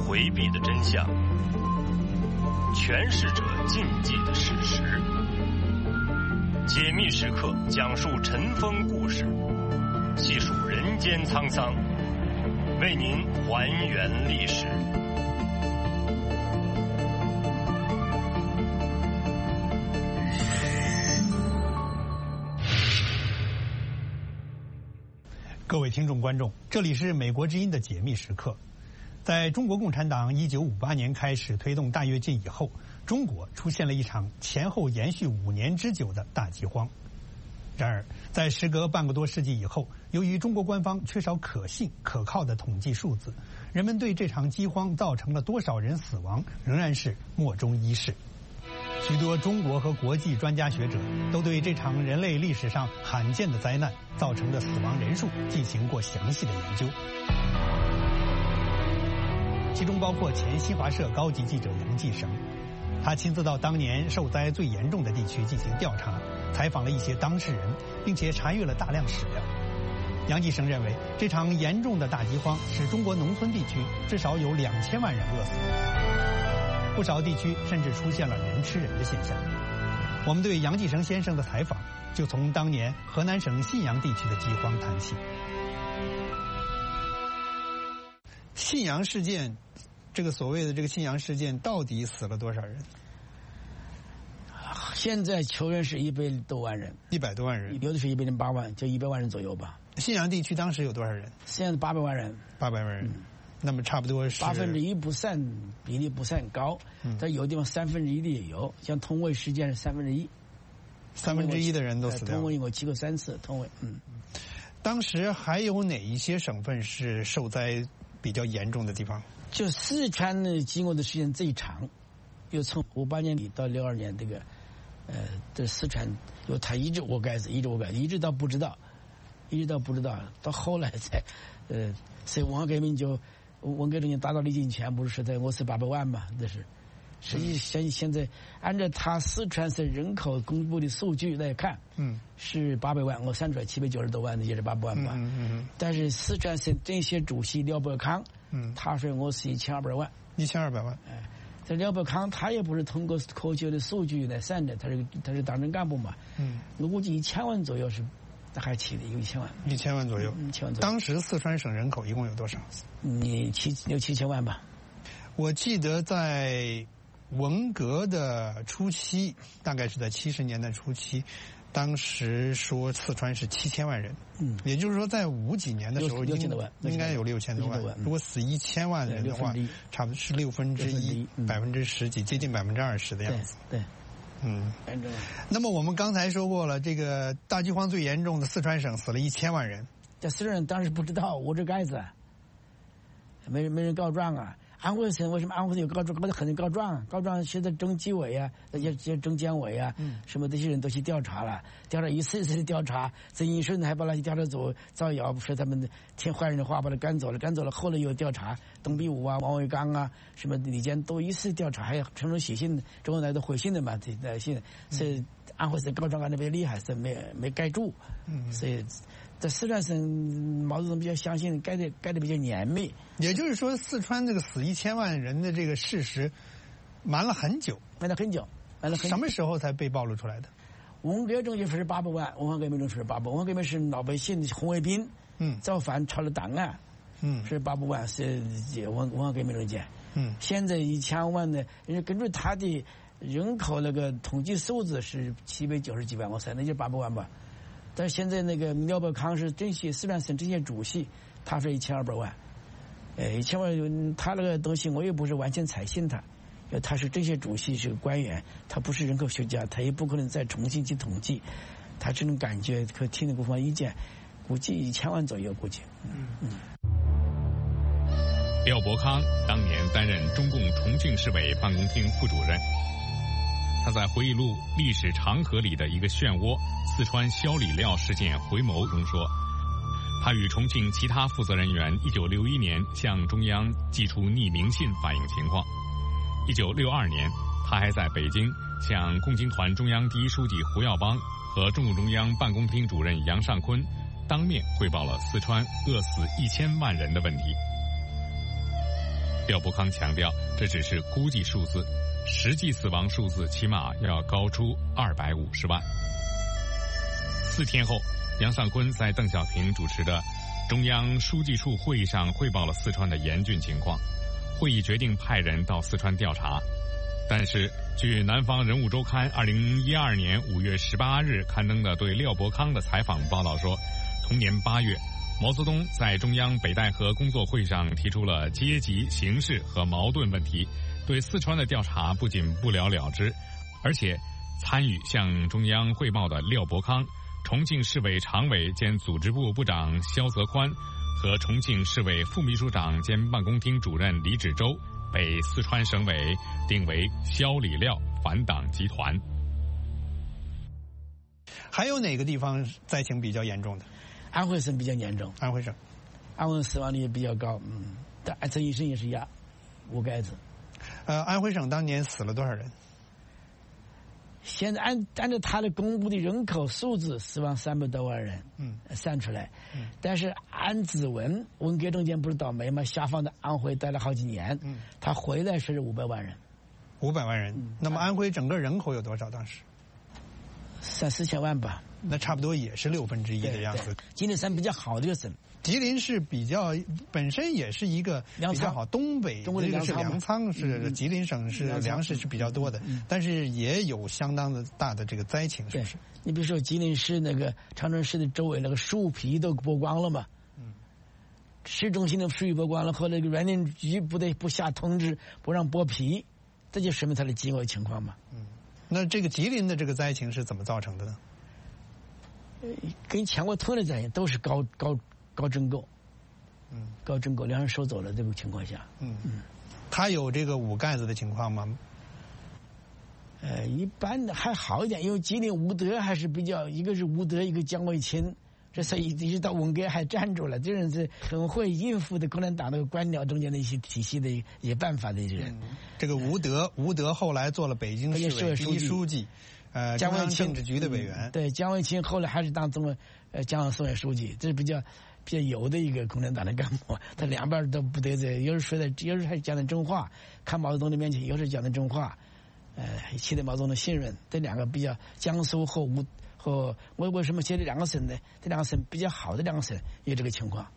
回避的真相，诠释者禁忌的事实。解密时刻讲述尘封故事，细数人间沧桑，为您还原历史。 各位听众观众，这里是美国之音的解密时刻。在中国共产党1958年开始推动大跃进以后，中国出现了一场前后延续5年之久的大饥荒。然而，在时隔半个多世纪以后，由于中国官方缺少可信可靠的统计数字，人们对这场饥荒造成了多少人死亡仍然是莫衷一是。许多中国和国际专家学者都对这场人类历史上罕见的灾难造成的死亡人数进行过详细的研究，其中包括前新华社高级记者杨继绳。他亲自到当年受灾最严重的地区进行调查，采访了一些当事人，并且查阅了大量史料。杨继绳认为，这场严重的大饥荒使中国农村地区至少有2000万人饿死，不少地区甚至出现了人吃人的现象。我们对杨继绳先生的采访就从当年河南省信阳地区的饥荒谈起。信阳事件，这个所谓的这个信阳事件到底死了多少人？ 现在求人是100多万人 ，100多万人， 有的是108万，就100万人左右吧。 信阳地区当时有多少人？ 现在800万人 ，800万人。那么差不多是 1%不算，比例不算高，但有地方1/3的也有，像通渭事件是 1/3的人都死掉了。 通渭我去过3次，通渭。 当时还有哪一些省份是受灾比较严重的地方？ 就四川呢，经过的时间最长，就从58年底到62年这个，这四川，因为他一直我改子，一直到不知道，到后来才，所以文化革命就。文革中间达到历尽全部是在我是800万嘛，这是。实际现在按照他四川省人口公布的数据来看，是800万，我算出来790多万的也是800万吧。但是四川省政协主席廖伯康，他说我是1200万。 1200万。 这廖伯康他也不是通过科学的数据来算的，他是党政干部嘛。我估计1000万左右是。还起的有1000万 ，1000万左右。 1000万左右。 当时四川省人口一共有多少 ？6、7千万吧。 我记得在文革的初期，大概是在70年代初期，当时说四川是7000万人。也就是说在50几年的时候 ，6000多万， 应该有6000多万。如果死1000万人的话，差不多是1/6%，10%几，接近20%的样子。 对。 那么我们刚才说过了，这个大饥荒最严重的四川省死了1000万人。 这四川人当时不知道，我这盖子，没人告状啊。安徽省为什么安徽省有告状？很多告状现在征纪委啊，那些征监委啊，什么这些人都去调查了，一次的调查。曾荫顺还把那些调查组造谣，说他们听坏人的话把他赶走了。后来又调查董必武啊、王维刚啊，什么李坚都一次调查，还有陈述写信，周恩来都回信的嘛，这信。所以安徽省告状案特别厉害，是没盖住。所以在四川省，毛泽东比较相信盖的比较严密。 也就是说，四川这个死1000万人的这个事实，瞒了很久。什么时候才被暴露出来的？ 文革中就是800万，文化革命中是800万，文化革命是老百姓红卫兵，造反抄了档案，是800万是文化革命中间。现在1000万呢，根据他的人口那个统计数字是790几万，我猜那就800万吧。但是现在那个廖伯康是四川省政协主席，他说1200万，1000万，他那个东西我也不是完全采信他，因为他是政协主席，是个官员，他不是人口学家，他也不可能再重新去统计，他这种感觉和听的各方意见，估计1000万左右，估计。 廖伯康当年担任中共重庆市委办公厅副主任。他在回忆录《历史长河里的一个漩涡：四川肖李廖事件回眸》中说，他与重庆其他负责人员1961年向中央寄出匿名信反映情况。1962年，他还在北京向共青团中央第一书记胡耀邦和中共中央办公厅主任杨尚昆当面汇报了四川饿死1000万人的问题。 廖伯康强调，这只是估计数字，实际死亡数字起码要高出250万。4天后，杨尚昆在邓小平主持的中央书记处会议上汇报了四川的严峻情况，会议决定派人到四川调查。但是，据南方人物周刊2012年5月18日刊登的对廖伯康的采访报道说，同年8月，毛泽东在中央北戴河工作会上提出了阶级、形势和矛盾问题，对四川的调查不仅不了了之，而且参与向中央汇报的廖伯康、重庆市委常委兼组织部部长肖泽宽和重庆市委副秘书长兼办公厅主任李芷洲被四川省委定为肖李廖反党集团。 还有哪个地方灾情比较严重的？ 安徽省比较严重。 安徽省， 安徽死亡率也比较高，但这一生也是一样，5个孩子。 安徽省当年死了多少人？ 现在按照他的公布的人口数字，死亡300多万人，算出来。但是按指纹，文革中间不是倒霉吗？下放到安徽待了好几年，他回来是500万人。 500万人。那么安徽整个人口有多少？当时 3、4千万吧。 那差不多也是1/6的样子。 吉林省比较好的一个省。 吉林是比较本身也是一个比较好，东北这个是粮仓，是吉林省是粮食是比较多的，但是也有相当的大的这个灾情，是不是？ 你比如说吉林市那个长春市的周围那个树皮都剥光了嘛，市中心的树皮剥光了，后来那个园林局不下通知不让剥皮，这就说明它的饥饿情况嘛。 那这个吉林的这个灾情是怎么造成的呢？ 跟全国同样的灾情都是高征购，高征购粮食收走了这个情况下， 他有这个5盖子的情况吗？ 一般还好一点，因为吉林吴德还是比较，一个是吴德，一个姜卫清，这所以一直到文革还站住了，这人是很会应付的共产党的官僚中间的一些体系的一些办法的人。 这个吴德后来做了北京市委第一书记。中央政治局的委员， 对，姜卫清后来还是当中江苏省委书记，这是比较油的一个共产党的干部，他两边都不得罪，有时还讲的真话，看毛泽东的面前有时讲的真话，取得毛泽东的信任，这两个比较江苏和为什么写这两个省呢？这两个省比较好的两个省有这个情况。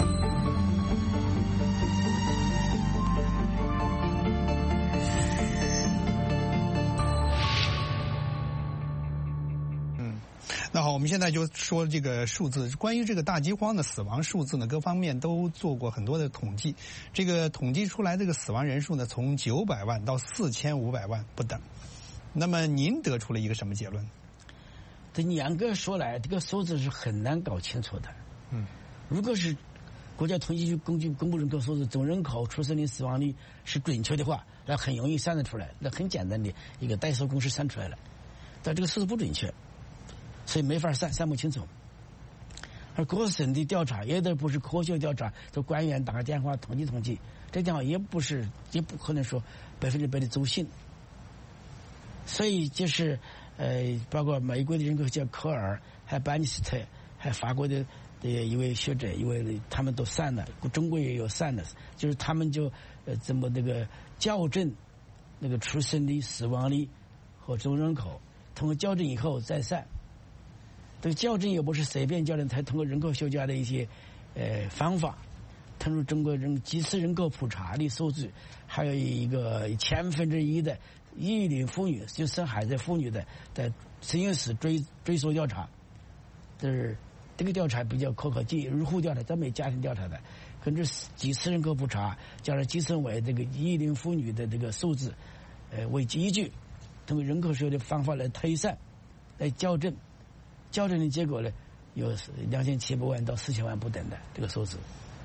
那好，我们现在就说这个数字。关于这个大饥荒的死亡数字呢，各方面都做过很多的统计。这个统计出来这个死亡人数呢，从900万到4500万不等。那么您得出了一个什么结论？ 这严格说来，这个数字是很难搞清楚的。如果是国家统计局公布人口数字，总人口、出生率、死亡率是准确的话，那很容易算得出来，那很简单的一个代数公式算出来了。但这个数字不准确。所以没法算不清楚，而各省的调查也都不是科学调查，就官员打个电话统计，这电话也不可能说100%的走信。所以就是包括美国的人口学家科尔，还有班尼斯特，还有法国的一位学者，他们都算了，中国也有算的，就是他们就怎么那个校正那个出生率、死亡率和总人口，通过校正以后再算。这个校正也不是随便校正，才通过人口学家的一些方法，通过中国几次人口普查的数据，还有一个1/1000的育龄妇女，就生孩子妇女的实验室追溯调查，就是这个调查比较可靠，入户调查，咱没家庭调查的，根据几次人口普查，加上计算为这个育龄妇女的这个数字为依据，通过人口学的方法来推算，来校正。校正的结果呢，有2700万到4000万不等的这个数字。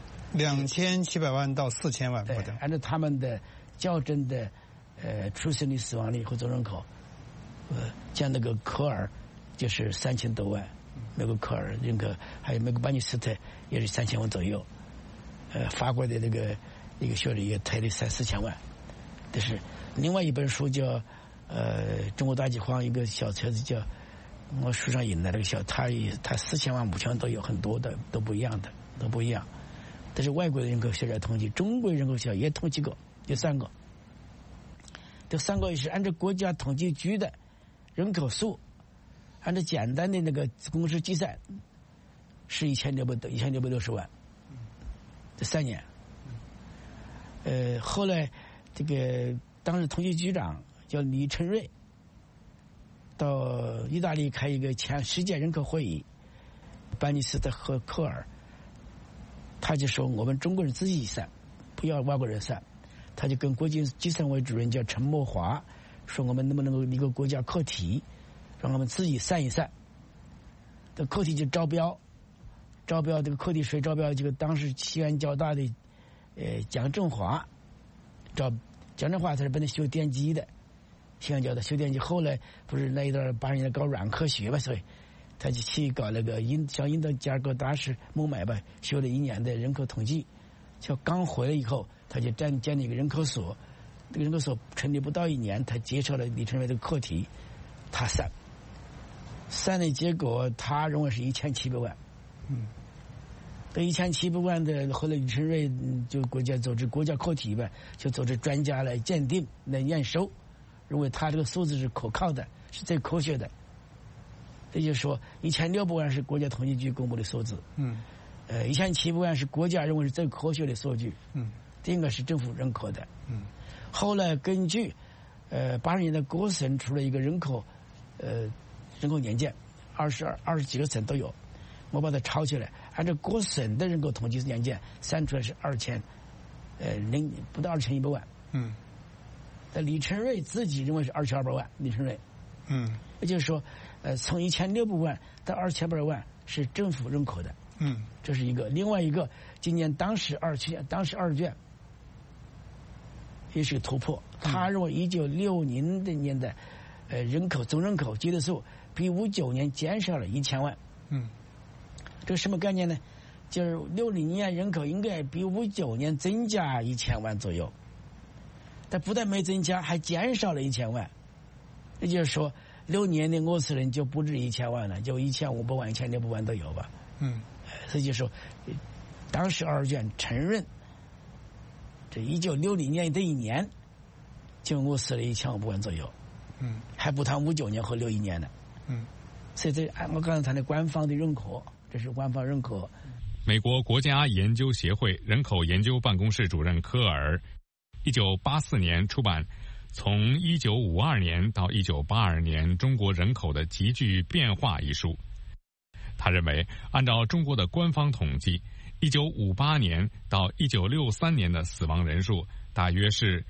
2700万到4000万不等。 按照他们的校正的出生率、死亡率和总人口，像那个科尔就是3000多万，美国科尔人口，还有美国班尼斯特也是3000万左右，法国的那个一个学者也推了3、4千万。但是另外一本书叫中国大饥荒，一个小册子叫。我书上引的那个他4000万、5000万都有，很多的都不一样的，都不一样。 这是外国的人口学家统计，中国人口学家也统计过，有3个。这3个也是按照国家统计局的人口数，按照简单的那个公式计算，是1660万。这3年。后来这个当时统计局长叫李成瑞，到意大利开一个前世界人口会议，班尼斯特和科尔，他就说我们中国人自己算，不要外国人算。他就跟国际计算委主任叫陈默华说，我们能不能够立个国家课题，让我们自己算一算。这课题就招标这个课题谁招标？这个当时西安交大的蒋振华蒋振华他是本来修电机的，西安交大修电机，后来不是那一段80年代搞软科学吧，所以他就去搞那个像印度加尔各答是孟买吧，修了1年的人口统计。就刚回来以后，他就建立一个人口所，这个人口所成立不到1年，他接受了李成瑞的课题，他算的结果，他认为是1700万。这1700万的，后来李成瑞就国家组织国家课题吧，就组织专家来鉴定、来验收，认为他这个数字是可靠的，是最科学的。也就是说，1600万是国家统计局公布的数字。1700万是国家认为是最科学的数据。这应该是政府认可的。后来根据80年代各省出了一个人口年鉴，20几个省都有，我把它抄起来，按照各省的人口统计年鉴算出来是不到2100万。但李成瑞自己认为是2200万，李成瑞。也就是说，从1600万到2200万是政府认可的。这是一个。另外一个，今年当时二卷也是个突破。他认为1960年的总人口基的数比59年减少了1000万。这什么概念呢？就是60年人口应该比59年增加1000万左右，但不但没增加，还减少了1000万。也就是说，6年的俄斯人就不止1000万了，就1500万、1600万都有吧。所以就说，当时2卷承认，这1960年的1年，就俄死了1500万左右。还不谈59年和61年呢。所以这我刚才谈的官方的认可，这是官方认可。 美国国家研究协会人口研究办公室主任科尔1984年出版《从1952年到1982年中国人口的急剧变化》一书。他认为，按照中国的官方统计，1958年到1963年的死亡人数大约是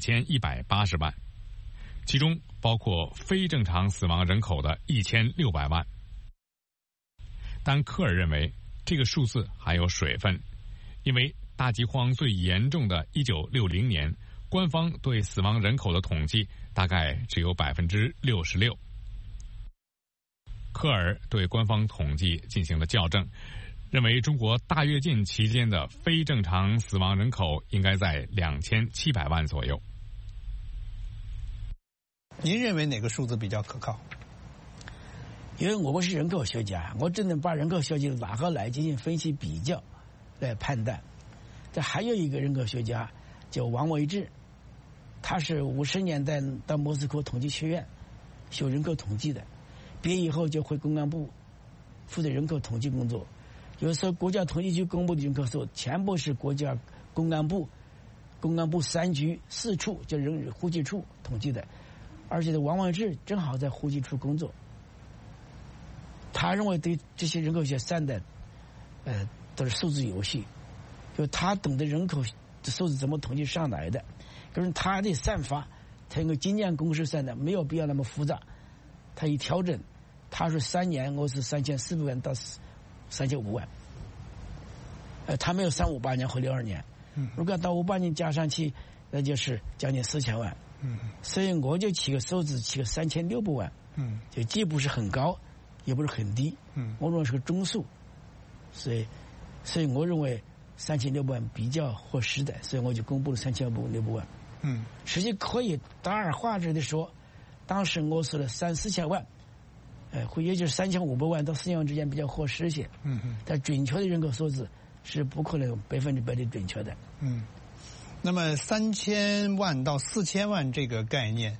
4180万，其中包括非正常死亡人口的1600万。但科尔认为，这个数字还有水分，因为大饥荒最严重的1960年，官方对死亡人口的统计大概只有66%。科尔对官方统计进行了校正，认为中国大跃进期间的非正常死亡人口应该在2700万左右。 您认为哪个数字比较可靠？ 因为我们是人口学家，我只能把人口学家拿过来进行分析比较来判断。这还有一个人口学家叫王维志，他是50年代到莫斯科统计学院学人口统计的，毕业以后就回公安部负责人口统计工作。有时候国家统计局公布的人口数全部是国家公安部3局4处就户籍处统计的，而且王维志正好在户籍处工作。他认为对这些人口学算的都是数字游戏，就他懂得人口的数字怎么统计上来的，可是他的算法他用经验公式算的，没有必要那么复杂。他一调整，他说3年我是3400万到3500万，他没有358年和62年，如果到58年加上去，那就是将近4000万。所以我就起个数字，起个3600万，就既不是很高，也不是很低，我认为是个中数，所以我认为3600万比较合适的，所以我就公布了3600万。实际可以大而化之的说，当时我说了3-4千万，也就是3500万到4000万之间比较合适些。但准确的人口数字是不可能100%的准确的。 那么3000万到4000万这个概念，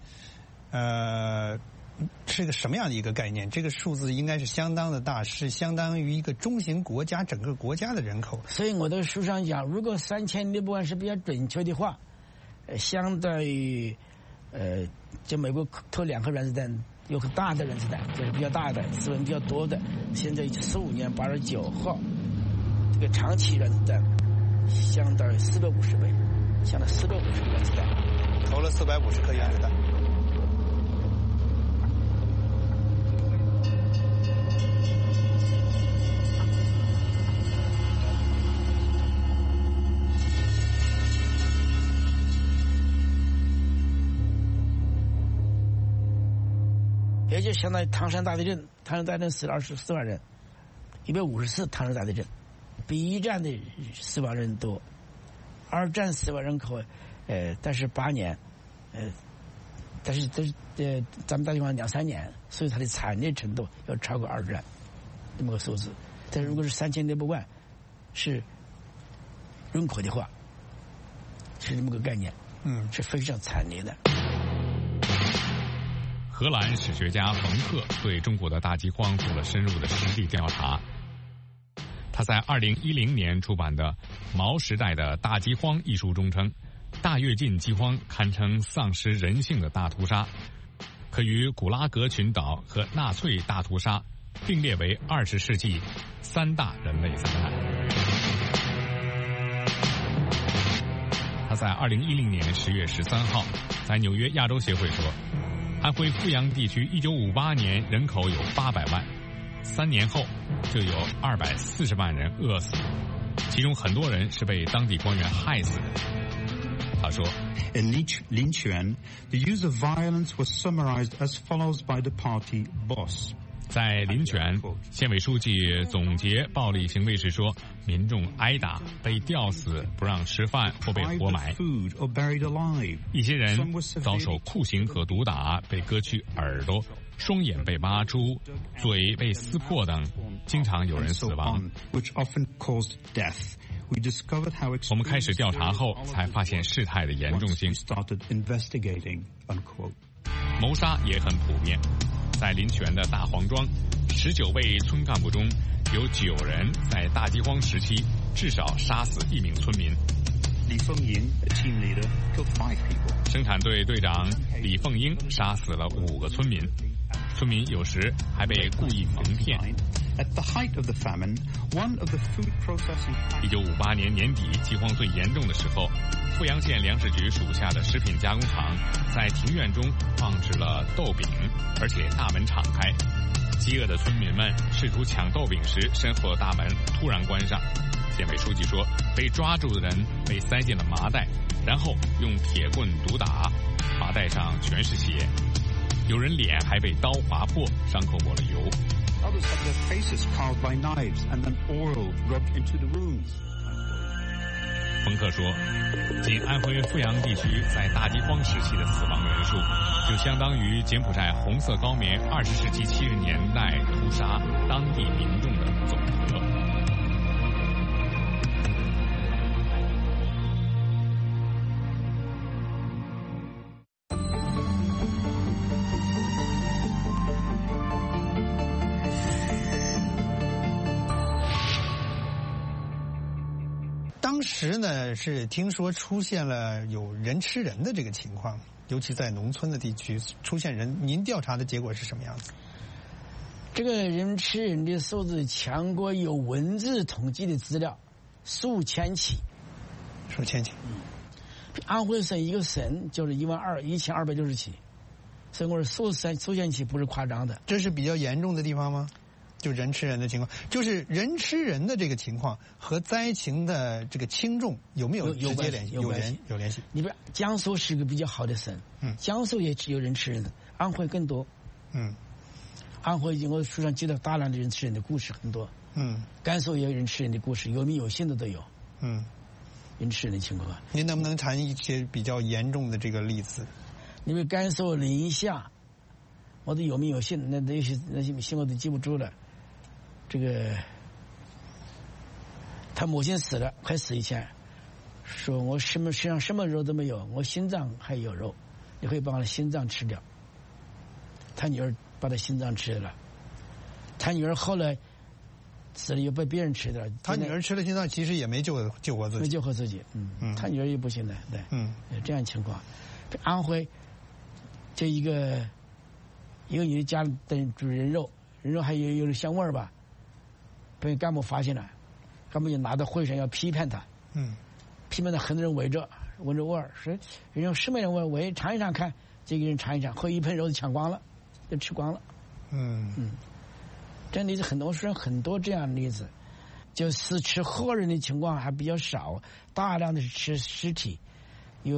是个什么样的一个概念？这个数字应该是相当的大，是相当于一个中型国家整个国家的人口。 所以我的书上讲，如果3600万是比较准确的话，相当于就美国投2颗原子弹，有个大的原子弹，就是比较大的，资源比较多的。现在15年8月9号，这个长期原子弹相当于450倍，相当于450个原子弹， 投了450颗原子弹。 也就相当于唐山大地震，唐山大地震死了24万人，150次唐山大地震，比一战的死亡人多。2战死亡人口，但是8年，但是咱们大地方2-3年，所以它的惨烈程度要超过2战这么个数字。但是如果是3600万是人口的话，是这么个概念，是非常惨烈的。 荷兰史学家冯克对中国的大饥荒做了深入的实地调查。他在2010年出版的《毛时代的大饥荒》一书中称，大跃进饥荒堪称丧失人性的大屠杀，可与古拉格群岛和纳粹大屠杀并列为20世纪3大人类灾难。他在2010年10月13号在纽约亚洲协会说，安徽阜阳地区1958年人口有800万，3年后就有240万人饿死，其中很多人是被当地官员害死的。他说 In Linquan, the use of violence was summarized as follows by the party boss. 在临泉，县委书记总结暴力行为时说，民众挨打、被吊死、不让吃饭或被活埋，一些人遭受酷刑和毒打，被割去耳朵、双眼被挖出、嘴被撕破等，经常有人死亡。我们开始调查后，才发现事态的严重性。谋杀也很普遍。在临泉的大黄庄，19位村干部中有9人在大饥荒时期至少杀死1名村民。 李凤英 team leader killed 5 people. 生产队队长李凤英杀死了5个村民，村民有时还被故意蒙骗。 At the height of the famine, one of the food processing 1958年年底饥荒最严重的时候，阜阳县粮食局属下的食品加工厂在庭院中放置了豆饼，而且大门敞开。饥饿的村民们试图抢豆饼时，身后的大门突然关上。县委书记说，被抓住的人被塞进了麻袋，然后用铁棍毒打，麻袋上全是血，有人脸还被刀划破，伤口抹了油。 Others had their faces carved by knives and then oil rubbed into the wounds. 冯克说，仅安徽阜阳地区在大饥荒时期的死亡人数，就相当于柬埔寨红色高棉20世纪70年代屠杀当地民众的总和。 当时呢是听说出现了有人吃人的这个情况，尤其在农村的地区出现人。您调查的结果是什么样子？ 这个人吃人的数字强过有文字统计的资料，数千起。 数千起。 安徽省一个省就是1260起，所以我说数千起不是夸张的。 这是比较严重的地方吗？就人吃人的情况，就是人吃人的这个情况和灾情的这个轻重有没有直接联系？有联系。 你比如江苏是个比较好的省，江苏也有人吃人的，安徽更多。安徽我书上记得大量的人吃人的故事很多。甘肃也有人吃人的故事，有名有姓的都有。人吃人的情况。 您能不能谈一些比较严重的这个例子？ 因为甘肃临夏，我都有名有姓，那些姓我都记不住了。这个他母亲死了，快死以前，说我身上什么肉都没有，我心脏还有肉，你可以把我的心脏吃掉。他女儿把他心脏吃了，他女儿后来死了又被别人吃掉。 他女儿吃了心脏，其实也没救活自己， 没救活自己。他女儿也不行的，对，这样情况。这安徽这一个女的家里煮人肉还有点香味儿吧，被干部发现了，干部就拿到会上要批判他，批判他，很多人闻着味儿，说人家什么人闻，尝一尝看，这个人尝一尝，后一盆肉就抢光了，就吃光了。这例子很多，说很多这样的例子，就是吃活人的情况还比较少，大量的是吃尸体。有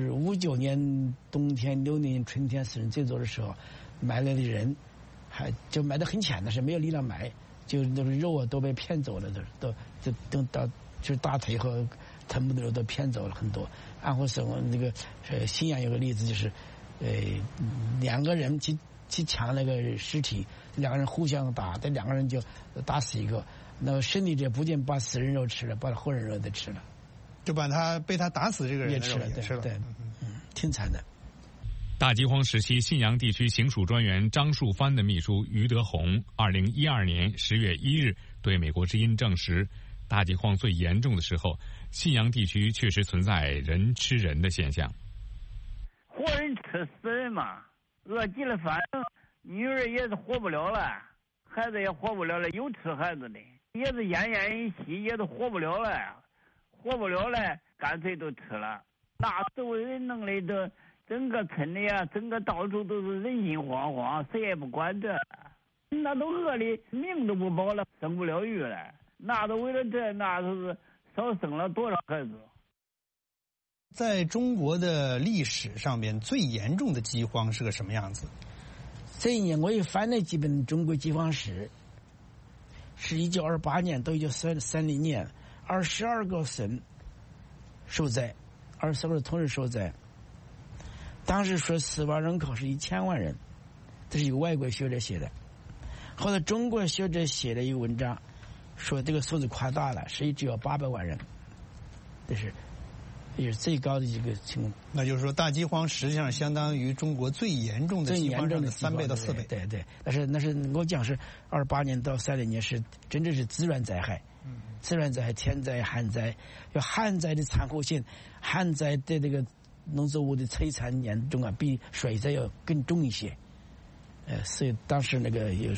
59年冬天，60年春天死人最多的时候，埋来的人还就埋得很浅的，是没有力量埋，就那个肉啊都被骗走了，都到就是大腿和臀部的肉都骗走了很多。安徽省那个信阳有个例子，就是两个人去抢那个尸体，两个人互相打，这两个人就打死一个，那个胜利者不仅把死人肉吃了，把活人肉都吃了。就把被他打死这个人也吃了，对，挺惨的。 大饥荒时期，信阳地区行署专员张树藩的秘书于德宏，2012年10月1日对美国之音证实，大饥荒最严重的时候，信阳地区确实存在人吃人的现象。 活人吃死人嘛，饿极了，反正女儿也是活不了了，孩子也活不了了，有吃孩子的也是奄奄一息，也都活不了了。干脆都吃了。那周围人弄的都整个村里啊，整个到处都是人心惶惶，谁也不管这，那都饿的命都不保了，生不了育了。那都为了这，那都是少生了多少孩子。 在中国的历史上面，最严重的饥荒是个什么样子？ 这一年我也翻了几本中国饥荒史，是1928年到1930年。22个省受灾，22个同时受灾。当时说死亡人口是1000万人，这是一个外国学者写的。后来中国学者写了一个文章，说这个数字夸大了，实际只有800万人，这是也是最高的一个情况。 那就是说，大饥荒实际上相当于中国最严重的饥荒上的3倍到4倍。 对，那是我讲是28年到30年是真正是自然灾害。自然灾害、天灾、旱灾，有旱灾的残酷性，旱灾对这个农作物的摧残严重啊，比水灾要更重一些。所以当时那个有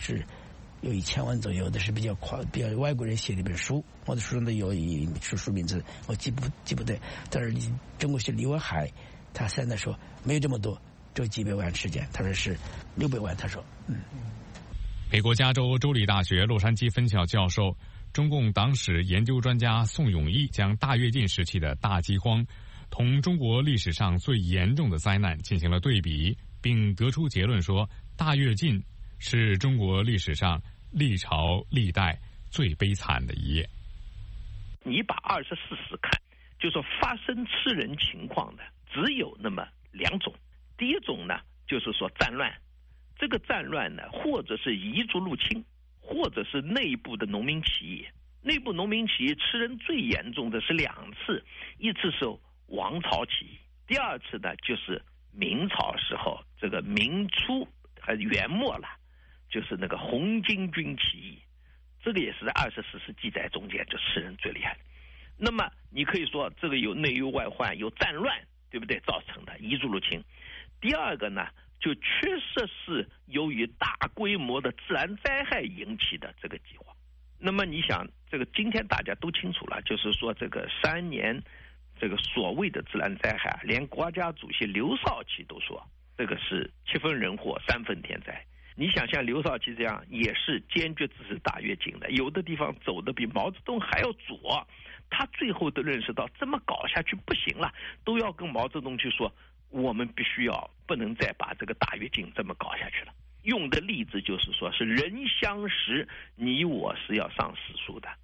1000万左右的是比较外国人写的一本书，我的书上都有一书名字，我记不对。但是中国学李文海，他现在说没有这么多，只有几百万时间，他说是600万，他说。 美国加州州立大学洛杉矶分校教授。中共党史研究专家宋永毅将大跃进时期的大饥荒同中国历史上最严重的灾难进行了对比，并得出结论说，大跃进是中国历史上历朝历代最悲惨的一页。 你把24史看，就说发生吃人情况的只有那么2种。第一种呢，就是说战乱，这个战乱呢，或者是彝族入侵，或者是内部的农民起义。内部农民起义吃人最严重的是2次，一次是王朝起义，第2次呢就是明朝时候这个明初还元末了，就是那个红巾军起义，这个也是在24史记载中间就吃人最厉害。那么你可以说这个有内忧外患，有战乱，对不对？造成的彝族入侵。第2个呢，就确实是由于大规模的自然灾害引起的这个饥荒。那么你想，这个今天大家都清楚了，就是说这个3年这个所谓的自然灾害，连国家主席刘少奇都说这个是7分人祸3分天灾。你想像刘少奇这样也是坚决支持大跃进的，有的地方走的比毛泽东还要左，他最后都认识到这么搞下去不行了，都要跟毛泽东去说，我们必须要不能再把这个大跃进这么搞下去了。用的例子就是说是人相识，你我是要上史书的。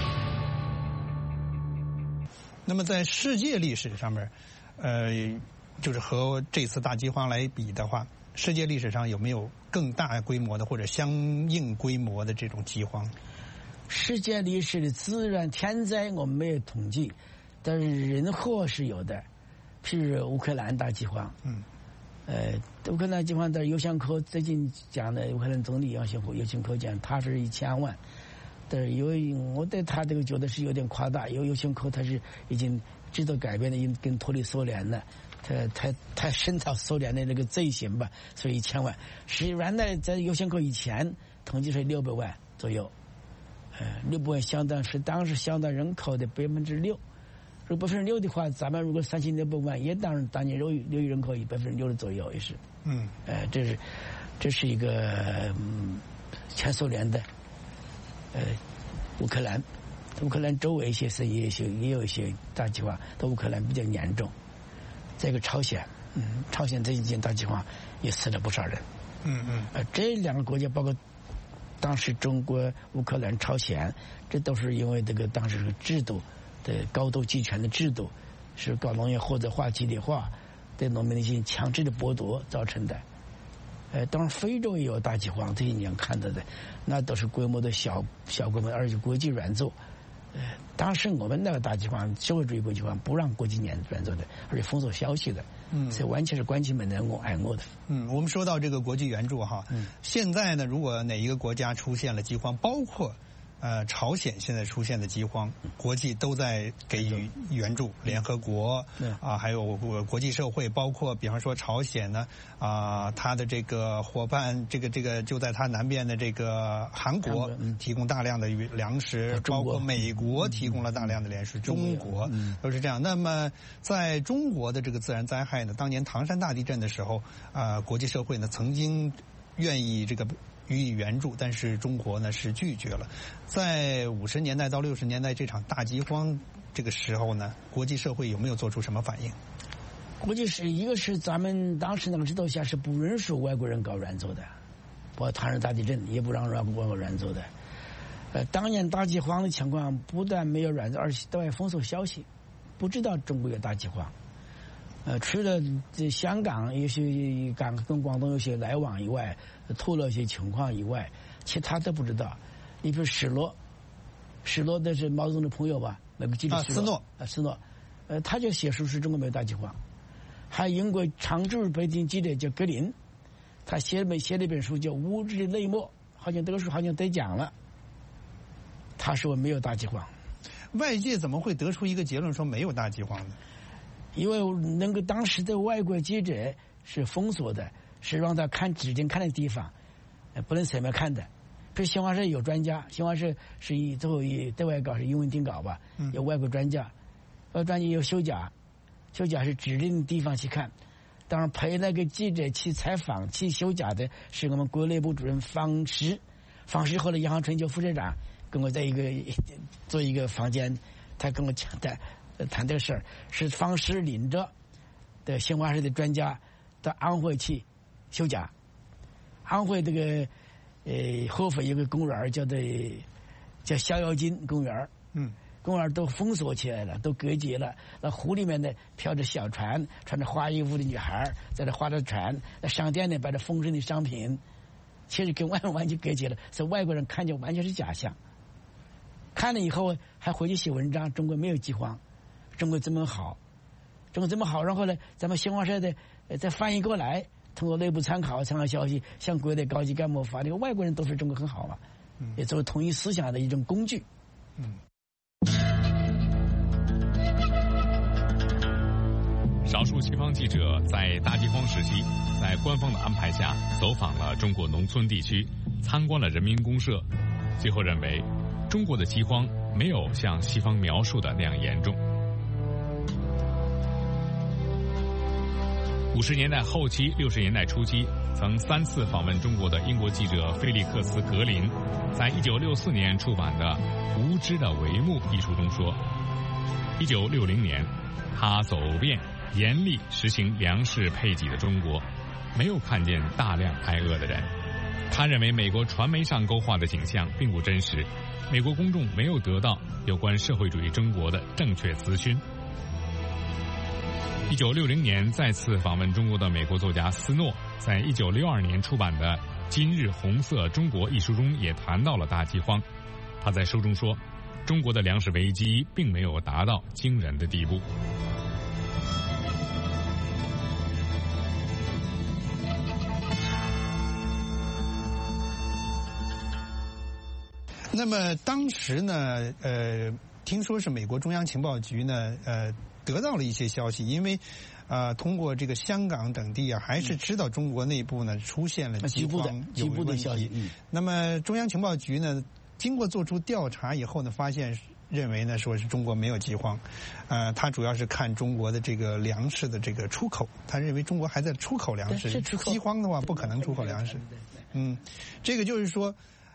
那么在世界历史上面， 就是和这次大饥荒来比的话，世界历史上有没有更大规模的或者相应规模的这种饥荒？ 世界历史的自然天灾我们没有统计，但是人祸是有的，譬如乌克兰大饥荒。乌克兰饥荒的尤先科最近讲的，乌克兰总理尤先科讲他是1000万，但是我对他这个觉得是有点夸大，尤先科他是已经知道改变的，已经跟脱离苏联了。他深造苏联的那个罪行吧，所以1000万。是原来在尤先科以前统计是600万左右，600万当时相当人口的6%。如果6%的话，咱们如果3600万，也当年6亿人口6%左右也是。这是一个前苏联的乌克兰周围一些也有一些大饥荒，到乌克兰比较严重。这个朝鲜这一件大饥荒也死了不少人。这两个国家包括当时中国、乌克兰、朝鲜，这都是因为这个当时的制度的高度集权的制度，是搞农业或者化集体化，对农民的一些强制的剥夺造成的。当然非洲也有大饥荒，这些年看到的，那都是规模的小规模，而且国际援助。当时我们那个大饥荒，社会主义国际化不让国际援助的，而且封锁消息的，所以完全是关起门来挨饿的。 我们说到这个国际援助哈，现在呢，如果哪一个国家出现了饥荒，包括朝鲜现在出现的饥荒，国际都在给予援助，联合国还有国际社会，包括比方说朝鲜呢它的这个伙伴，这个就在它南边的这个韩国提供大量的粮食，包括美国提供了大量的粮食，中国都是这样。那么在中国的这个自然灾害呢，当年唐山大地震的时候国际社会呢曾经愿意这个予以援助，但是中国呢是拒绝了。在50年代到60年代这场大饥荒这个时候呢，国际社会有没有做出什么反应？ 国际是一个是咱们当时那个制度下是不允许外国人搞援助的，包括唐山大地震也不让外国援助的。当年大饥荒的情况不但没有援助，而且对外封锁消息，不知道中国有大饥荒。除了香港有些跟广东有些来往以外，透露一些情况以外，其他都不知道。你比如史诺的是毛泽东的朋友吧，那个记者斯诺，他就写书是中国没有大饥荒。还有英国常驻北京记者叫格林，他写了一本书叫《无知的内幕》，好像这个书好像得奖了。他说没有大饥荒。 外界怎么会得出一个结论说没有大饥荒呢？ 因为那个当时的外国记者是封锁的，是让他看指定看的地方，不能随便看的。比如新华社有专家，新华社是最后对外稿是英文定稿吧，有外国专家，专家有休假是指定的地方去看。当然陪那个记者去采访去休假的是我们国内部主任方石后来银行春秋副社长跟我在做一个房间，他跟我谈这个事儿，是方石领着的新华社的专家到安徽去休假。安徽这个合肥有个公园叫逍遥津公园，公园都封锁起来了，都隔绝了。那湖里面呢飘着小船，穿着花衣服的女孩在那划着船，那商店呢摆着丰盛的商品，其实跟外面完全隔绝了，所以外国人看见完全是假象。看了以后还回去写文章，中国没有饥荒，中国这么好，然后呢，咱们新华社的再翻译过来，通过内部参考消息，向国内高级干部发，这个外国人都是中国很好嘛，也作为统一思想的一种工具。 少数西方记者在大饥荒时期，在官方的安排下走访了中国农村地区，参观了人民公社，最后认为中国的饥荒没有像西方描述的那样严重。50年代后期、60年代初期，曾3次访问中国的英国记者菲利克斯·格林，在1964年出版的《无知的帷幕》一书中说，1960年，他走遍严厉实行粮食配给的中国，没有看见大量挨饿的人。他认为美国传媒上勾画的景象并不真实，美国公众没有得到有关社会主义中国的正确资讯。 1960年再次访问中国的美国作家斯诺，在1962年出版的《今日红色中国》一书中也谈到了大饥荒。他在书中说，中国的粮食危机并没有达到惊人的地步。 那么当时呢，听说是美国中央情报局呢，得到了一些消息，因为通过这个香港等地啊，还是知道中国内部呢出现了饥荒有问题。那么中央情报局呢，经过做出调查以后呢，认为呢说是中国没有饥荒，他主要是看中国的这个粮食的这个出口，他认为中国还在出口粮食，饥荒的话不可能出口粮食。这个就是说，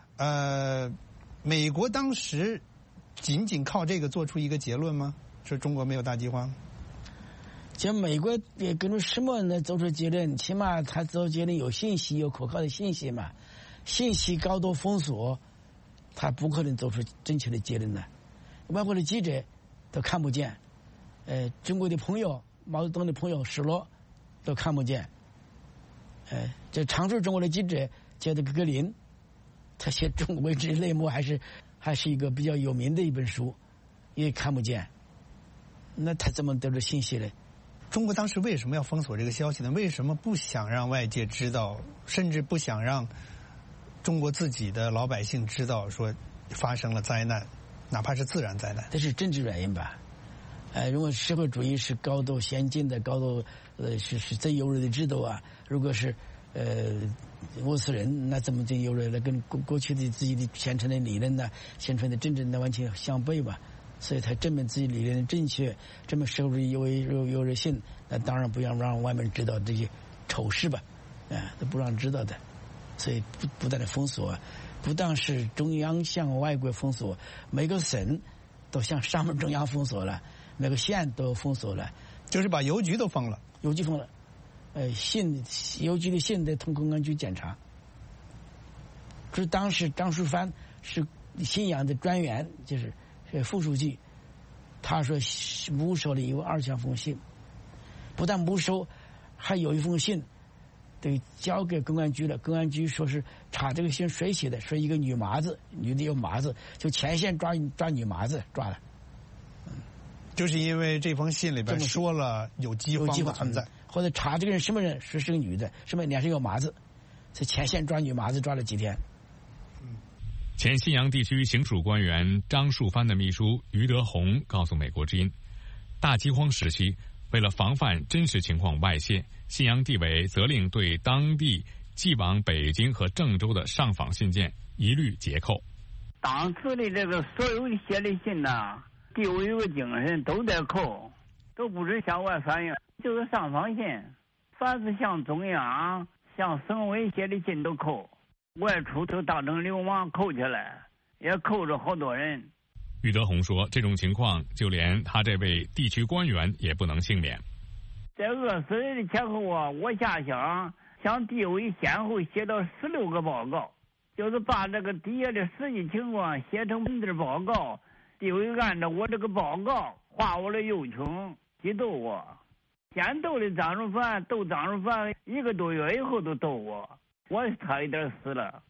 美国当时仅仅靠这个做出一个结论吗？说中国没有大饥荒？ 像美国也根据什么呢做出结论？起码他做结论有信息，有可靠的信息嘛。信息高度封锁，他不可能做出正确的结论的。外国的记者都看不见，中国的朋友、毛泽东的朋友史罗都看不见。这常驻中国的记者叫做格林，他写中国之内幕还是一个比较有名的一本书，也看不见。那他怎么得到信息呢？ 中国当时为什么要封锁这个消息呢？为什么不想让外界知道，甚至不想让中国自己的老百姓知道说发生了灾难，哪怕是自然灾难？ 这是政治原因吧？如果社会主义是高度先进的、高度是最优越的制度啊，如果是饿死人，那怎么就优越了？跟过去的自己的宣传的理论呢、宣传的政治呢完全相悖吧？所以他证明自己理论的正确，证明社会主义优越性，那当然不要让外面知道这些丑事吧，都不让知道的。所以不断的封锁，不但是中央向外国封锁，每个省都向上面中央封锁了，每个县都封锁了， 就是把邮局都封了， 邮局封了，邮局的信得通公安局检查。就是当时张树藩是信阳的专员，就是副书记，他说没收了12000封信，不但没收，还有一封信得交给公安局了。公安局说是查这个信谁写的，说一个女麻子，女的有麻子，就前线抓女麻子抓了。 就是因为这封信里边说了有饥荒的存在， 或者查这个人什么人，说是个女的，什么脸上有麻子，在前线抓女麻子抓了几天。 前信阳地区行署官员张树藩的秘书余德宏告诉美国之音，大饥荒时期，为了防范真实情况外泄，信阳地委责令对当地寄往北京和郑州的上访信件一律截扣。 当时的这个所有写的信呐，地委有个精神都得扣，都不准向外反映，就是上访信，凡是向中央、向省委写的信都扣。外出都当成流氓扣起来，也扣着好多人。 余德宏说，这种情况就连他这位地区官员也不能幸免。 在饿死人的前后啊，我下乡向地委先后写到16个报告，就是把这个底下的实际情况写成文字报告，地委按照我这个报告画我的右穷，激斗我。先斗的张树藩，斗张树藩1个多月以后都斗我。我差一点死了。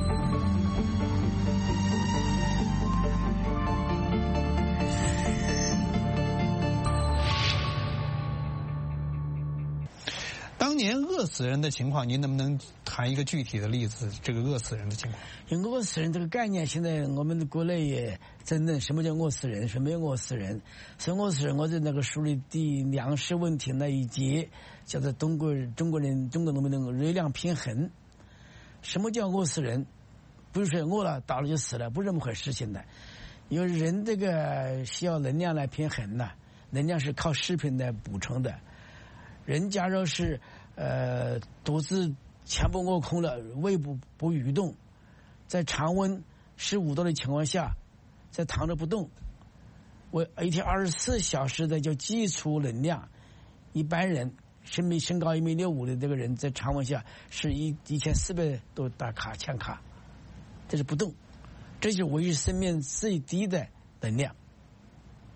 当年饿死人的情况，您能不能谈一个具体的例子？这个饿死人的情况， 因为饿死人这个概念，现在我们的国内也争论什么叫饿死人，什么叫饿死人。所以饿死人，我在那个书里第粮食问题那一节叫做中国农民的热量平衡。什么叫饿死人？不是说饿了倒了就死了，不是这么回事情的。因为人这个需要能量来平衡的，能量是靠食品来补充的。人假如是肚子全部饿空了，胃部不蠕动，在常温15度的情况下，在躺着不动，我一天24小时的叫基础能量，一般人身高1.65米的这个人在常温下是1400多大卡千卡，这是不动，这就是维持生命最低的能量。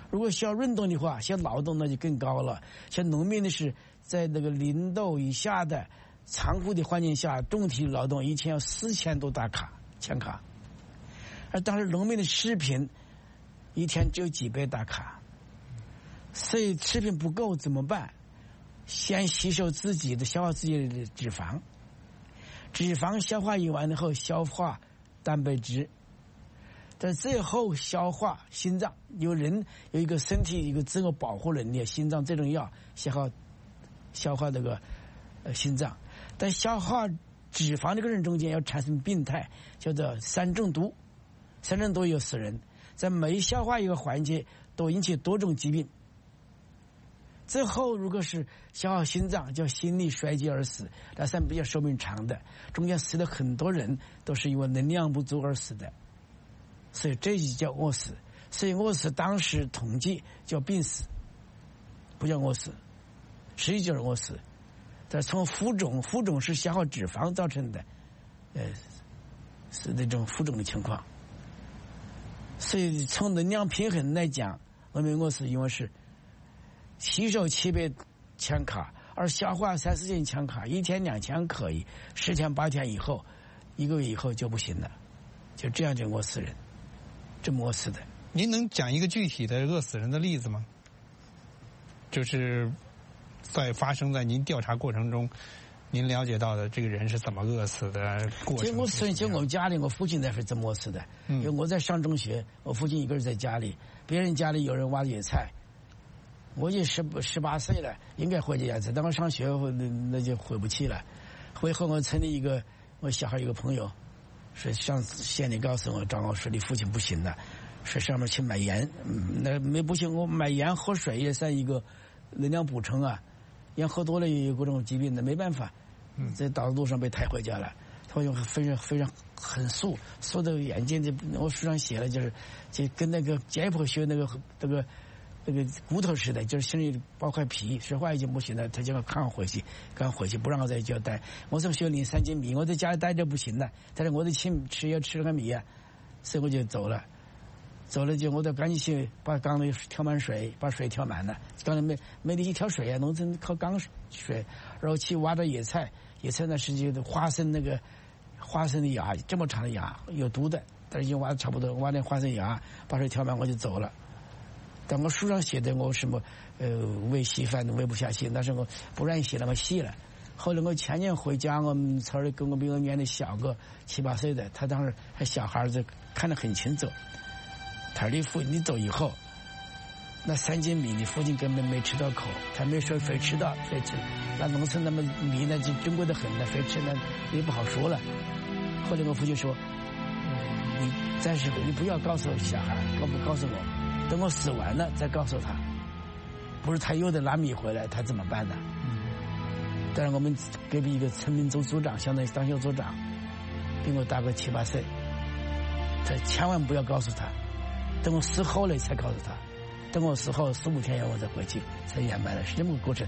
如果小运动的话，小劳动那就更高了。像农民的是在那个0度以下的残酷的环境下，重体力劳动一天要4000多大卡千卡，而当时农民的食品一天只有几百大卡，所以食品不够怎么办？先吸收自己的消化自己的脂肪，脂肪消化完以后消化蛋白质，但最后消化心脏。有人有一个身体一个自我保护能力，心脏这种药消化这个心脏，但消化脂肪这个人中间要产生病态，叫做三中毒。三中毒有死人，在每消化一个环节都引起多种疾病。最后如果是消耗心脏，叫心力衰竭而死，那算比较寿命长的。中间死的很多人都是因为能量不足而死的，所以这就叫饿死。所以饿死当时统计叫病死，不叫饿死，实际就是饿死。但从浮肿是消耗脂肪造成的，是那种浮肿的情况。所以从能量平衡来讲，我们饿死因为是吸收700千卡，而消化3-4千千卡，一天2000可以，10天8天以后，1个月以后就不行了，就这样就饿死人，这么饿死的。 您能讲一个具体的饿死人的例子吗？就是发生在您调查过程中，您了解到的这个人是怎么饿死的过程？ 我死就我们家里，我父亲那是怎么饿死的？因为我在上中学，我父亲一个人在家里，别人家里有人挖野菜。我就18岁了，应该回家去。当我上学那就回不去了。回后我村里我小孩一个朋友，是上县里告诉我，找我说你父亲不行了，说上面去买盐。那没不行，我买盐喝水也算一个能量补充啊。盐喝多了也有各种疾病的，没办法。在道路上被抬回家了，他就非常很素的眼睛就我书上写了，就跟那个解剖学那个骨头似的，就是心里包块皮，说话已经不行了，他就要赶回去不让我在家待。我从学领3斤米，我在家里待着不行了，但是我的吃了个米啊，所以我就走了就我得赶紧去把缸里挑满水，把水挑满了，缸里没力气挑水啊，农村靠缸水，然后去挖着野菜呢是就花生的芽，这么长的芽有毒的，但是已经挖的差不多，挖点花生芽，把水挑满我就走了。但我书上写的我什么喂稀饭喂不下去，但是我不愿意写那么细了。后来我前年回家，我们村里跟我比我年龄小个7、8岁的，他当时还小孩子，看得很清楚。他说你走以后，那3斤米你父亲根本没吃到口，他没说非吃到非吃，那农村那么米呢就珍贵的很了，非吃呢也不好说了。后来我父亲说，你暂时你不要告诉小孩，不告诉我，等我死完了再告诉他。不是他又得拿米回来，他怎么办呢？但是我们隔壁一个村民组组长，相当于当小组长，比我大个7、8岁，他千万不要告诉他，等我死后了才告诉他，等我死后4、5天以后我再回去才圆满了，是这么个过程。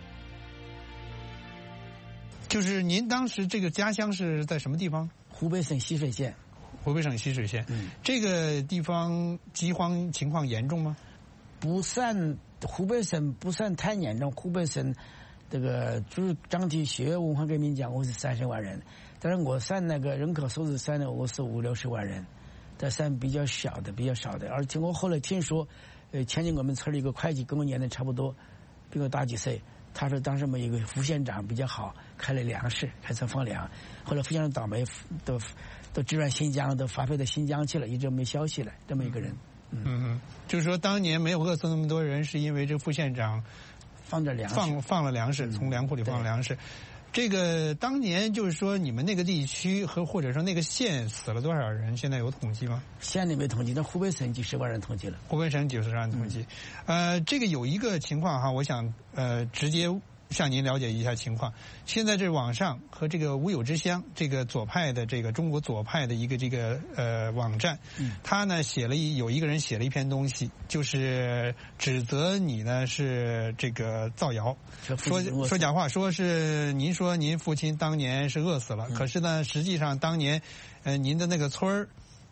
就是您当时这个家乡是在什么地方？ 湖北省浠水县。 湖北省浠水县。这个地方饥荒情况严重吗？ 不算，湖北省不算太严重。湖北省这个就是张体学文化革命讲，我是30万人，但是我算那个人口数字算的，我是50、60万人，但算比较少的。而且我后来听说，前年我们村里一个会计跟我年龄差不多，比我大几岁。他说当时我们有个副县长比较好，开了粮食，开始放粮。后来副县长倒霉，都支援新疆，都发配到新疆去了，一直没消息了。这么一个人。 就是说当年没有饿死那么多人，是因为这副县长放了粮食， 从粮库里放了粮食。这个当年就是说你们那个地区或者说那个县死了多少人？现在有统计吗？ 县里没统计，但湖北省几10万人统计了。 湖北省90万统计。这个有一个情况哈，我想直接向您了解一下情况。现在这网上和这个无有之乡这个左派的这个中国左派的一个网站，他呢有一个人写了一篇东西，就是指责你呢是这个造谣，说假话，说是您说您父亲当年是饿死了，可是呢实际上当年您的那个村儿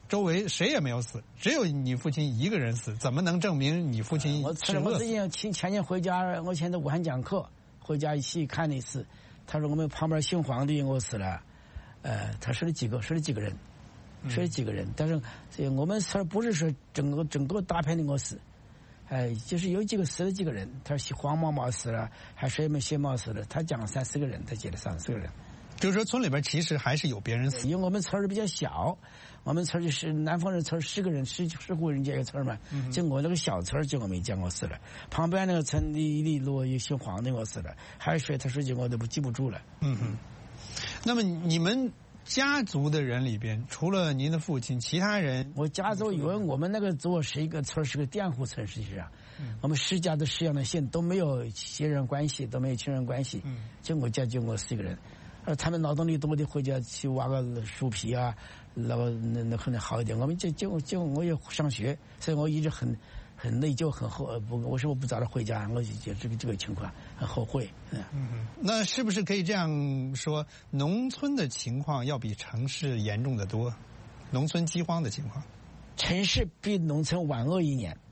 周围谁也没有死，只有你父亲一个人死，怎么能证明你父亲是饿死？ 我最近前年回家，我现在武汉讲课，回家一起看了一次。他说我们旁边姓黄的饿死了，他说了几个人，但是我们村不是说整个大片的饿死，就是有几个死了几个人。他说黄毛毛死了，还谁没血毛死了？他讲3-4个人，他记了3-4个人。 就是说村里边其实还是有别人死， 因为我们村儿比较小，我们村就是南方人村10个人10户人家一个村嘛，就我那个小村就我没见过死了。旁边那个村里落有姓黄的我死了，还有谁他说句我都记不住了。 那么你们家族的人里边，除了您的父亲，其他人？ 我家族因为我们那个族是一个村是个佃户村，实际上，我们10家的10样的姓都没有血缘关系，都没有亲人关系，就我家就我4个人。他们劳动力多的回家去挖个树皮啊，那可能好一点。我们就我也上学，所以我一直很内疚，很后不，为什么不早点回家？我就这个情况很后悔。 那是不是可以这样说，农村的情况要比城市严重的多？农村饥荒的情况， 城市比农村晚饿一年。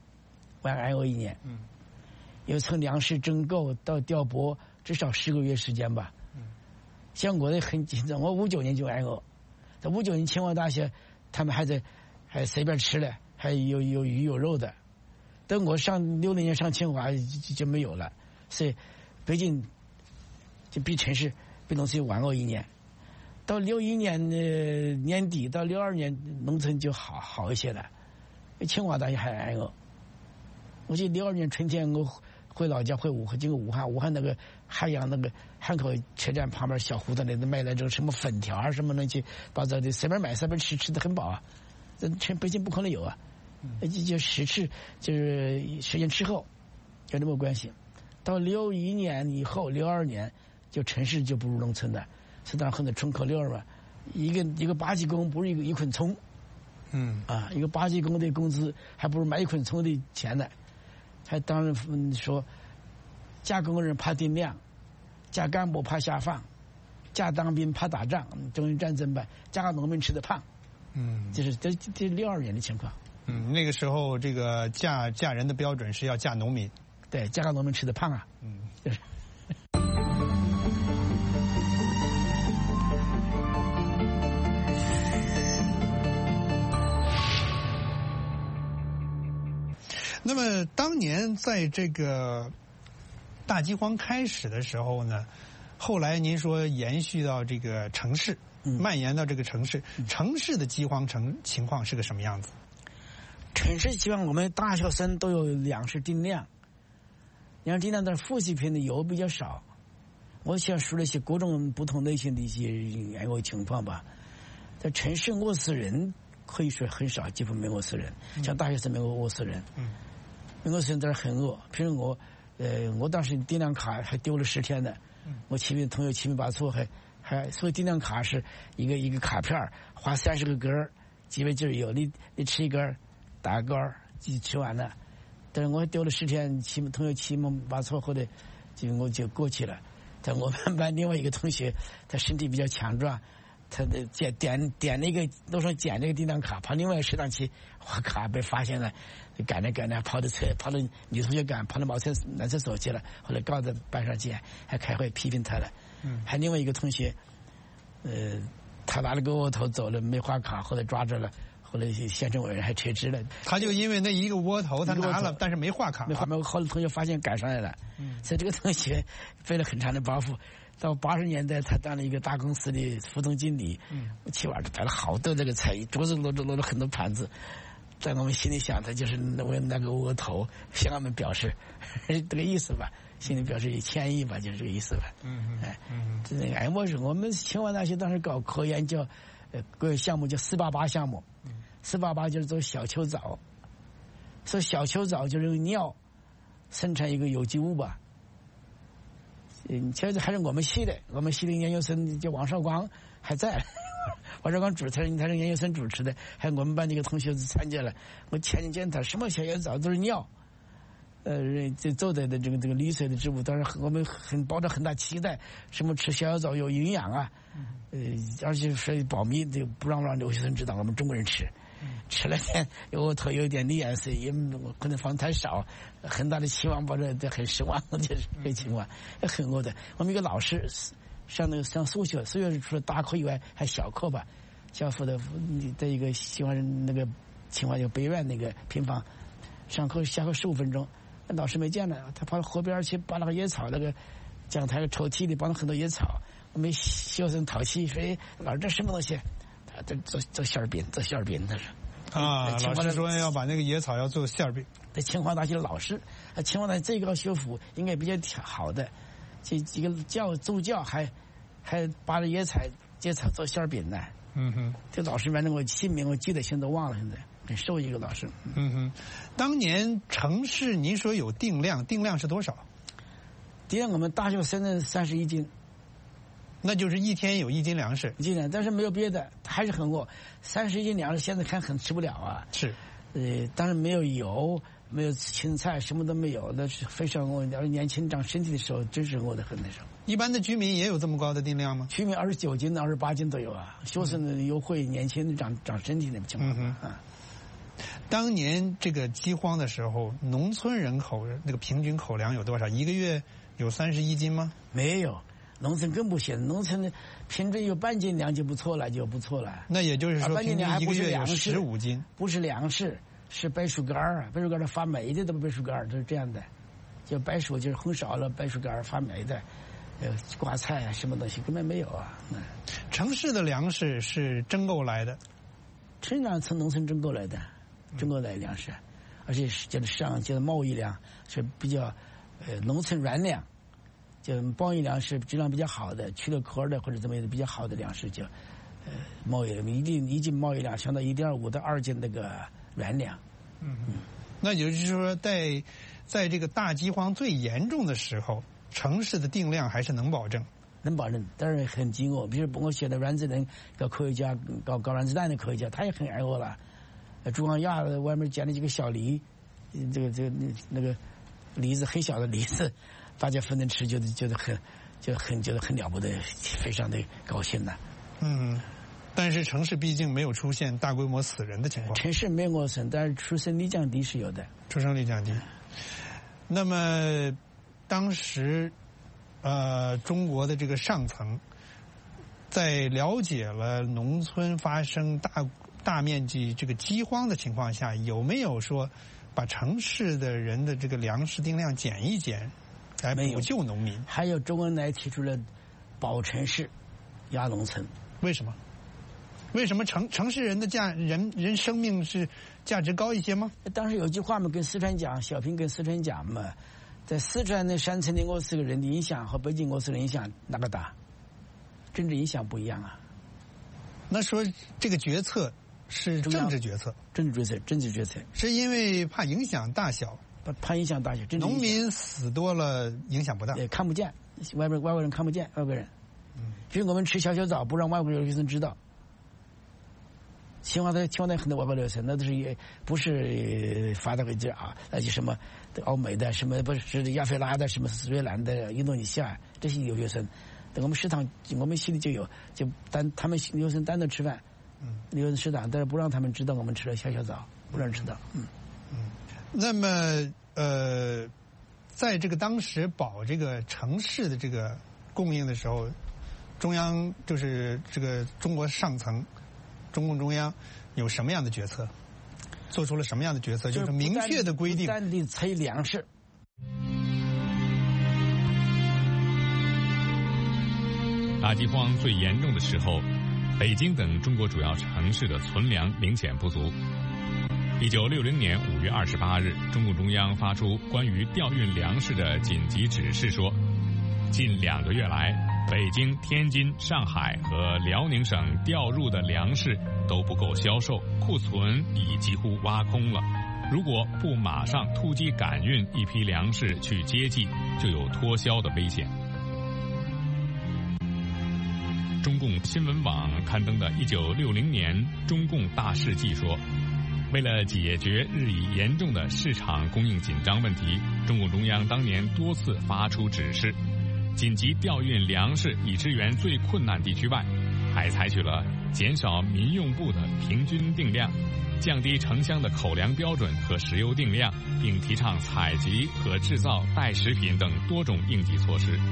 有从粮食征购到调拨，至少10个月时间吧。像我的很紧张，我59年就挨饿，在59年清华大学，他们还随便吃了，还有鱼有肉的。等我上60年上清华就没有了，所以北京就比城市比农村晚饿1年。到61年年底到62年，农村就好一些了。清华大学还挨饿。我记得62年春天我回老家，经过武汉那个海洋那个汉口车站旁边小胡同里卖那种什么粉条啊什么乱七八糟的，随便买随便吃得很饱啊。北京不可能有啊，就10次就是时间之后有这么关系。到61年以后，62年就城市就不如农村的，是当很多村口溜嘛，一个8级工不如一捆葱，一个8级工的工资还不如买1捆葱的钱呢。还当然说，嫁工人怕定量，嫁干部怕下放，嫁当兵怕打仗，中日战争吧，嫁个农民吃得胖。就是这62年的情况。 那个时候这个嫁人的标准是要嫁农民， 对，嫁个农民吃得胖啊。就是。 那么当年在这个大饥荒开始的时候呢，后来您说延续到这个城市，蔓延到这个城市，城市的饥荒情况是个什么样子？ 城市饥荒，我们大学生都有粮食定量，粮食定量的副食品的油比较少。我想说了一些各种不同类型的一些挨饿情况吧。在城市饿死人可以说很少，几乎没饿死人，像大学生没饿死人。没饿死人但是很饿，譬如我当时定量卡还丢了10天呢。我同学七拼八凑还所以定量卡是一个卡片，画30个格，几位就是有你吃一根打个勾，吃完了。但是我丢了10天，同学七拼八凑后的我就过去了。但我们班另外一个同学，他身体比较强壮，他的点那个路上捡那个定量卡，跑另外一个食堂去，我卡被发现了，赶着跑到女同学跑到男厕所去了，后来告到班上去，还开会批评他了。还另外一个同学，他拿了个窝头走了，没画卡，后来抓着了，后来县政委员还撤职了。 他就因为那一个窝头，他拿了，但是没画卡， 后来同学发现赶上来了。所以这个同学背了很长的包袱。到80年代，他当了一个大公司的副总经理。去玩摆了好多这个菜，桌子摞了很多盘子。在我们心里想，他就是为那个窝头向我们表示这个意思吧，心里表示歉意吧，就是这个意思吧。这个挨饿是我们清华大学当时搞科研叫个项目叫488项目。488就是做小球藻，所以小球藻就是用尿生产一个有机物吧。其实还是我们系的研究生叫王绍光还在，王绍光主持，他是研究生主持的，还有我们班的一个同学参加了。我前见他什么小球藻都是尿，这做的这个绿色的植物，当然我们抱着很大期待，什么吃小球藻有营养啊，而且是保密的，不让留学生知道我们中国人吃。 吃了点额头有点脸色，也可能放太少，很大的期望，把这很失望，就是这情况，很饿的。我们一个老师上数学是除了大课以外还小课吧，小辅的一个喜欢那个清华就北院那个平房，上课下课15分钟，老师没见了，他跑到河边去把那个野草那个讲台抽屉里绑了很多野草，我们学生淘气说：“老师这什么东西？”他做馅儿饼，他说。 老师说要把那个野草要做馅儿饼。 在清华大学的老师，清华大学这个学府应该比较好的，这几个助教还把这野草做馅儿饼呢。这老师反正我姓名我记得，现在都忘了，现在很瘦一个老师。 当年城市您说有定量是多少？ 定量我们大学生的31斤。 那就是一天有1斤粮食， 但是没有别的，还是很饿。31斤粮食现在看很吃不了啊。 是， 当然没有油，没有青菜，什么都没有，那是非常饿。年轻长身体的时候，真是饿得很那时候。 一般的居民也有这么高的定量吗？ 居民29斤、28斤都有啊。学生的优惠，年轻长身体那个情况当年这个饥荒的时候，农村人口那个平均口粮有多少？一个月有31斤吗？ 没有。农村更不行，农村的平均有半斤粮就不错了，那也就是说，平均一个月有15斤， 不是粮食，是白薯干儿，白薯干儿发霉的，都白薯干儿都是这样的，就白薯就是烘烧了，白薯干儿发霉的，挂菜啊，什么东西根本没有啊。 城市的粮食是征购来的， 城上从农村征购来的，征购来的粮食，而且是就是贸易粮是比较农村软粮。就贸易粮食质量比较好的，去了壳的或者怎么样的比较好的粮食，就贸易一斤贸易量相当于1.5到2斤那个软粮。 那也就是说，在这个大饥荒最严重的时候，城市的定量还是能保证， 但是很饥饿。比如我写的阮子仁搞科学家，搞原子弹的科学家，他也很挨饿了。朱光亚外面捡了几个小梨，那个梨子很小的梨子。大家分着吃，觉得很了不得，非常的高兴呐。 但是城市毕竟没有出现大规模死人的情况。 城市没有饿死，但是出生率降低是有的。 出生率降低。那么，当时，中国的这个上层，在了解了农村发生大面积这个饥荒的情况下，有没有说把城市的人的这个粮食定量减一减？来补救农民， 还有周恩来提出了保城市、压农村。 为什么？城市人的人生命是价值高一些吗？ 当时有句话嘛，跟四川讲，小平跟四川讲嘛，在四川的山城的饿死个人的影响和北京饿死人影响哪个大？政治影响不一样啊。 那说这个决策是政治决策， 政治决策，是因为怕影响大小。 怕影响大小， 农民死多了影响不大， 看不见，外国人看不见外国人。比如我们吃小小枣，不让外国留学生知道。清华大很多外国留学生，那都是也不是发达国家啊，那就什么欧美的，什么不是亚非拉的，什么斯里兰的、印度尼西亚这些留学生，等我们食堂，我们系里就有，就他们留学生单独吃饭，留学生食堂，但是不让他们知道我们吃了小小枣，不让知道。 那么在这个当时保这个城市的这个供应的时候，中央就是这个中国上层，中共中央有什么样的决策？做出了什么样的决策？就是明确的规定。 不断地催粮食。 大饥荒最严重的时候，北京等中国主要城市的存粮明显不足。1960年5月28日，中共中央发出关于调运粮食的紧急指示说，近2个月来，北京、天津、上海和辽宁省调入的粮食都不够销售，库存已几乎挖空了。如果不马上突击赶运一批粮食去接济，就有脱销的危险。中共新闻网刊登的1960年中共大事记说，为了解决日益严重的市场供应紧张问题，中共中央当年多次发出指示，紧急调运粮食以支援最困难地区外， 还采取了减少民用部的平均定量，降低城乡的口粮标准和石油定量，并提倡采集和制造代食品等多种应急措施。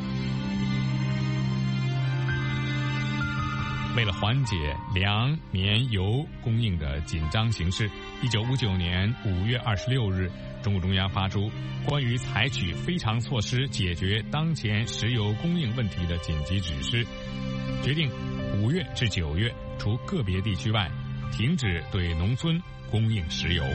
为了缓解粮、棉、油供应的紧张形势，1959年5月26日，中共中央发出关于采取非常措施解决当前石油供应问题的紧急指示，决定5月至9月，除个别地区外，停止对农村供应石油。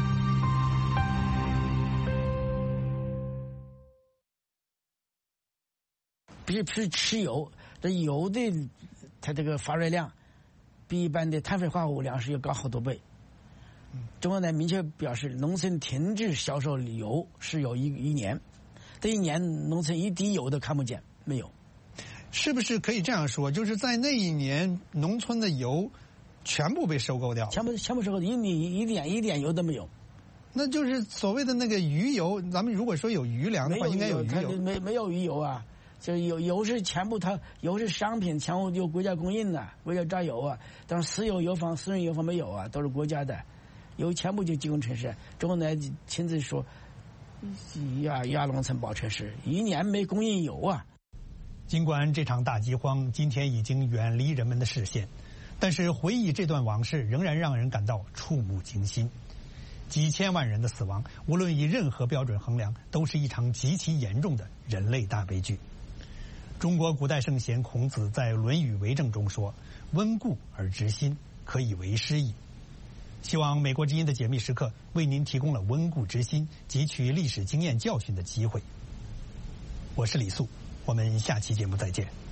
比如吃油，这油的它这个发热量比一般的碳水化合物粮食要高好多倍。中国呢明确表示，农村停止销售油石油一年，这一年农村一滴油都看不见，没有。 是不是可以这样说？就是在那一年，农村的油全部被收购掉， 全部收购，一点油都没有。 那就是所谓的那个余油。咱们如果说有余粮的话，应该有余油。 没有余油啊。就油是全部，它油是商品，全部由国家供应的，国家榨油啊。但是私人油坊没有啊，都是国家的，油全部就进攻城市。中国呢亲自说，压农村保城市，一年没供应油啊。 尽管这场大饥荒今天已经远离人们的视线，但是回忆这段往事仍然让人感到触目惊心。几千万人的死亡，无论以任何标准衡量，都是一场极其严重的人类大悲剧。中国古代圣贤孔子在《论语为政》中说：“温故而知新，可以为师矣。”希望美国之音的解密时刻为您提供了温故知新、汲取历史经验教训的机会。我是李素，我们下期节目再见。